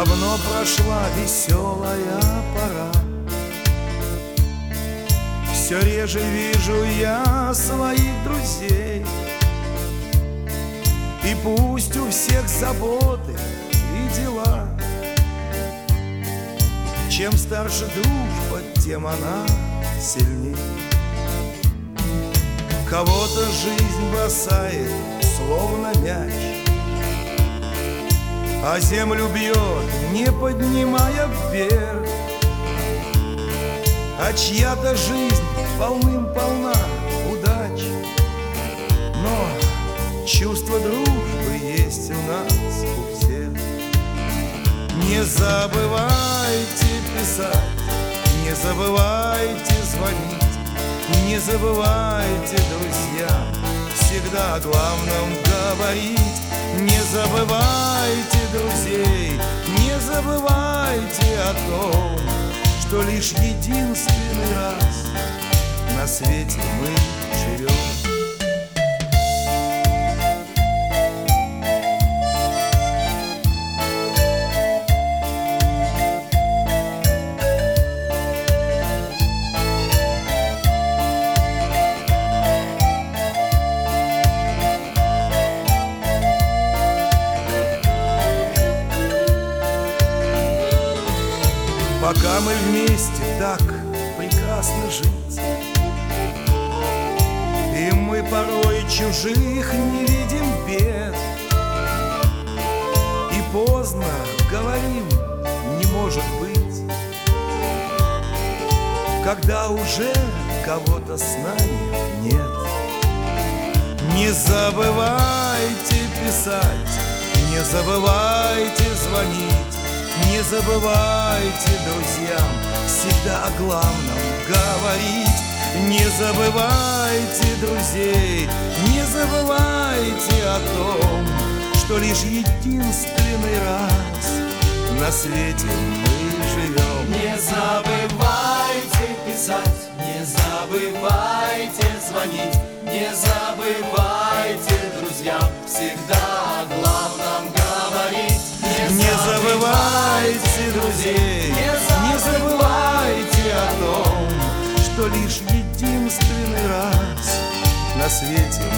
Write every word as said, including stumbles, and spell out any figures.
Давно прошла веселая пора, все реже вижу я своих друзей. И пусть у всех заботы и дела, чем старше дружба, тем она сильней. Кого-то жизнь бросает, словно мяч, а землю бьет, не поднимая вверх. А чья-то жизнь полным-полна удач, но чувство дружбы есть у нас у всех. Не забывайте писать, не забывайте звонить, не забывайте, друзья, всегда о главном говорить. Не забывайте друзей, не забывайте о том, что лишь единственный раз на свете мы живем. Пока мы вместе, так прекрасно жить, и мы порой чужих не видим бед. И поздно говорим, не может быть, когда уже кого-то с нами нет. Не забывайте писать, не забывайте звонить, не забывайте, друзьям, всегда о главном говорить. Не забывайте друзей, не забывайте о том, что лишь единственный раз на свете мы живем. Не забывайте писать, не забывайте звонить, не забывайте, друзьям, всегда о главном говорить. Не забывайте друзей, не забывайте о том, что лишь единственный раз на свете